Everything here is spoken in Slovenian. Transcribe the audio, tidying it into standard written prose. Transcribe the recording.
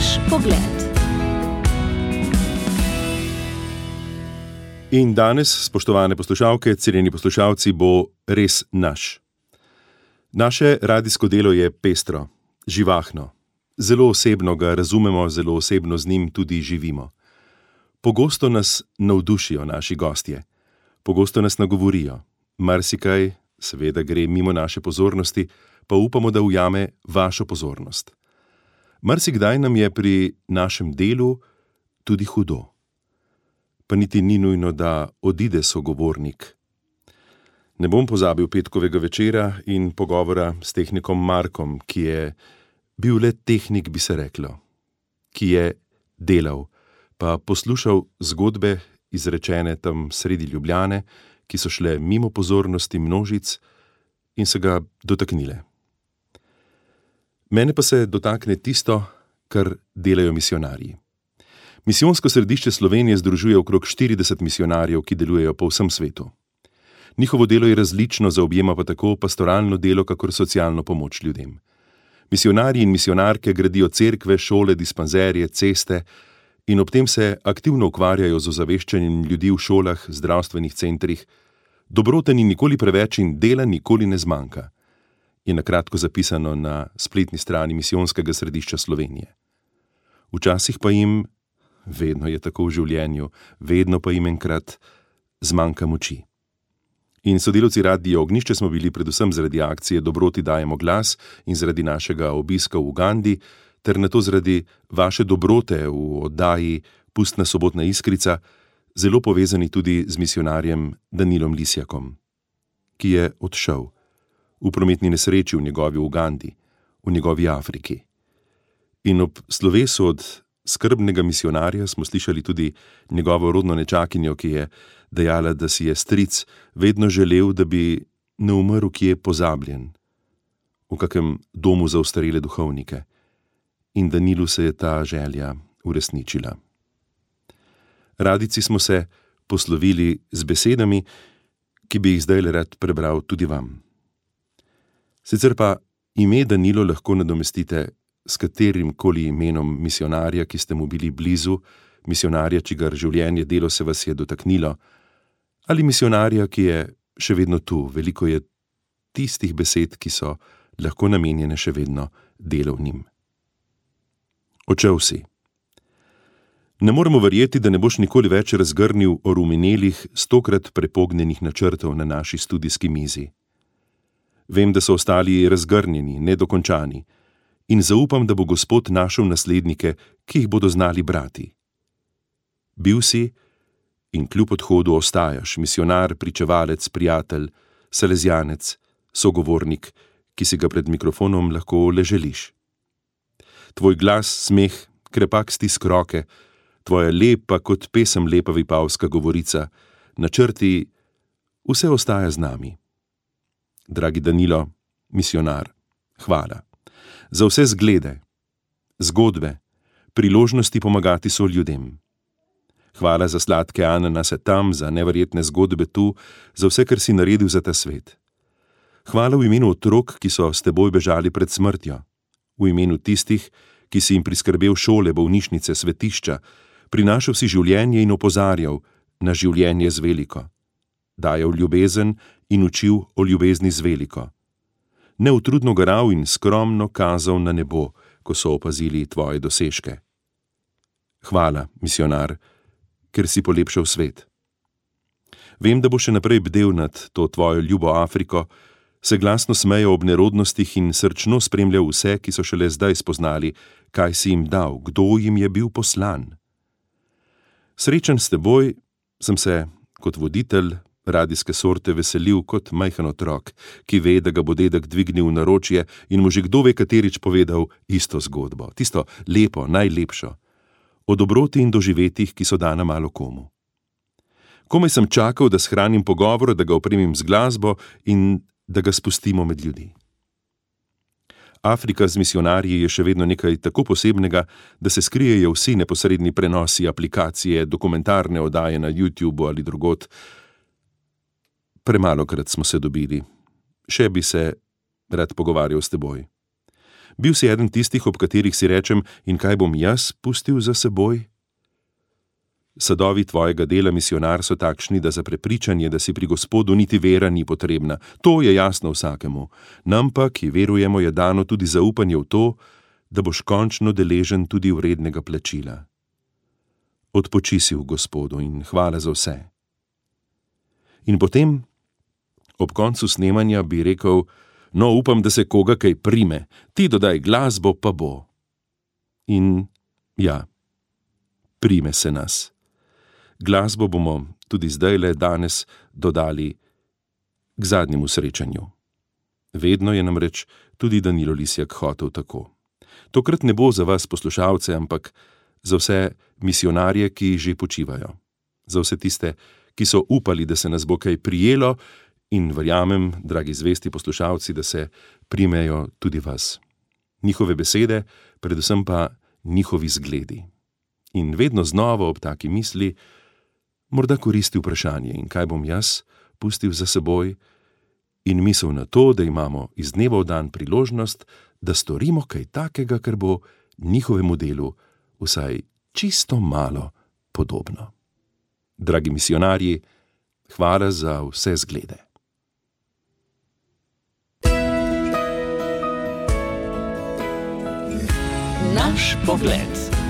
Naš pogled. In danes, spoštovane poslušalke, cenjeni poslušalci, bo res naš. Naše radijsko delo je pestro, živahno. Zelo osebno ga razumemo, zelo osebno z njim tudi živimo. Pogosto nas navdušijo naši gostje. Pogosto nas nagovorijo. Marsikaj, seveda gre mimo naše pozornosti, pa upamo, da ujame vašo pozornost. Marsikdaj nam je pri našem delu tudi hudo. Pa niti ni nujno, da odide sogovornik. Ne bom pozabil petkovega večera in pogovora s tehnikom Markom, ki je bil le tehnik, bi se reklo, ki je delal, pa poslušal zgodbe, izrečene tam sredi Ljubljane, ki so šle mimo pozornosti množic in se ga dotaknile. Mene pa se dotakne tisto, kar delajo misijonarji. Misijonsko središče Slovenije združuje okrog 40 misijonarjev, ki delujejo po vsem svetu. Njihovo delo je različno, zaobjema pa tako pastoralno delo, kakor socialno pomoč ljudem. Misijonarji in misijonarke gradijo cerkve, šole, dispanzerje, ceste in ob tem se aktivno ukvarjajo z ozaveščanjem ljudi v šolah, zdravstvenih centrih. Dobrote ni nikoli preveč in dela nikoli ne zmanjka, je na kratko zapisano na spletni strani Misijonskega središča Slovenije. Včasih pa jim, vedno je tako v življenju, vedno pa jim enkrat zmanjka moči. In sodelavci Radia Ognjišče smo bili predvsem zaradi akcije Dobroti dajemo glas in zaradi našega obiska v Ugandi, ter nato zaradi vaše dobrote v oddaji Pustna sobotna iskrica, zelo povezani tudi z misijonarjem Danilom Lisjakom, ki je odšel v prometni nesreči v njegovi Ugandi, v njegovi Afriki. In ob slovesu od skrbnega misijonarja smo slišali tudi njegovo rodno nečakinjo, ki je dejala, da si je stric vedno želel, da bi ne umrl kje pozabljen, v kakem domu za ostarele duhovnike. In Danilu se je ta želja uresničila. Radijci smo se poslovili z besedami, ki bi jih zdaj rad prebral tudi vam. Sicer pa ime Danilo lahko nadomestite s katerim koli imenom misijonarja, ki ste mu bili blizu, misijonarja, čigar življenje, delo se vas je dotaknilo, ali misijonarja, ki je še vedno tu. Veliko je tistih besed, ki so lahko namenjene še vedno delovnim. Odšel si. Ne moremo verjeti, da ne boš nikoli več razgrnil o rumenelih 100-krat prepognjenih načrtov na naši studijski mizi. Vem, da so ostali razgrnjeni, nedokončani, in zaupam, da bo Gospod našel naslednike, ki jih bodo znali brati. Bil si in kljub odhodu ostajaš misijonar, pričevalec, prijatelj, salezjanec, sogovornik, ki si ga pred mikrofonom lahko le želiš. Tvoj glas, smeh, krepak stisk roke, tvoja lepa kot pesem lepa vipavska govorica, načrti, vse ostaja z nami. Dragi Danilo, misijonar, hvala. Za vse zglede, zgodbe, priložnosti pomagati soljudem. Hvala za sladke ananase tam, za neverjetne zgodbe tu, za vse, kar si naredil za ta svet. Hvala v imenu otrok, ki so s teboj bežali pred smrtjo, v imenu tistih, ki si jim priskrbel šole, bolnišnice, svetišča, prinašal si življenje in opozarjal na življenje z veliko, dajal ljubezen in učil o ljubezni z veliko. Neutrudno garal in skromno kazal na nebo, ko so opazili tvoje dosežke. Hvala, misijonar, ker si polepšal svet. Vem, da bo še naprej bdel nad to tvojo ljubo Afriko, se glasno smejal ob nerodnostih in srčno spremljal vse, ki so šele zdaj spoznali, kaj si jim dal, kdo jim je bil poslan. Srečen s teboj sem se kot voditelj radijske sorte veselil kot majhen otrok, ki ve, da ga bo dedek dvignil v naročje in mu že kdo ve katerič povedal isto zgodbo, tisto lepo, najlepšo, o dobroti in doživetjih, ki so dana malo komu. Komaj sem čakal, da shranim pogovor, da ga opremim z glasbo in da ga spustimo med ljudi. Afrika z misijonarji je še vedno nekaj tako posebnega, da se skrijejo vsi neposredni prenosi, aplikacije, dokumentarne oddaje na YouTubeu ali drugod. Premalokrat smo se dobili. Še bi se rad pogovarjal s teboj. Bil si eden tistih, ob katerih si rečem, in kaj bom jaz pustil za seboj? Sadovi tvojega dela, misijonar, so takšni, da za prepričanje, da si pri Gospodu niti vera ni potrebna. To je jasno vsakemu. Nam pa, ki verujemo, je dano tudi zaupanje v to, da boš končno deležen tudi vrednega plačila. Odpoči si v Gospodu in hvala za vse. In potem, ob koncu snemanja, bi rekel, no, upam, da se koga kaj prime, ti dodaj glasbo, pa bo. In ja, prime se nas. Glasbo bomo tudi zdajle danes dodali k zadnjemu srečanju. Vedno je namreč tudi Danilo Lisjak hotel tako. Tokrat ne bo za vas poslušalce, ampak za vse misijonarje, ki že počivajo. Za vse tiste, ki so upali, da se nas bo kaj prijelo, in verjamem, dragi zvesti poslušalci, da se primejo tudi vas. Njihove besede, predvsem pa njihovi zgledi. In vedno znova ob taki misli morda koristi vprašanje, in kaj bom jaz pustil za seboj, in misel na to, da imamo iz dneva v dan priložnost, da storimo kaj takega, kar bo njihovemu delu vsaj čisto malo podobno. Dragi misijonarji, hvala za vse zglede. Naš pogled.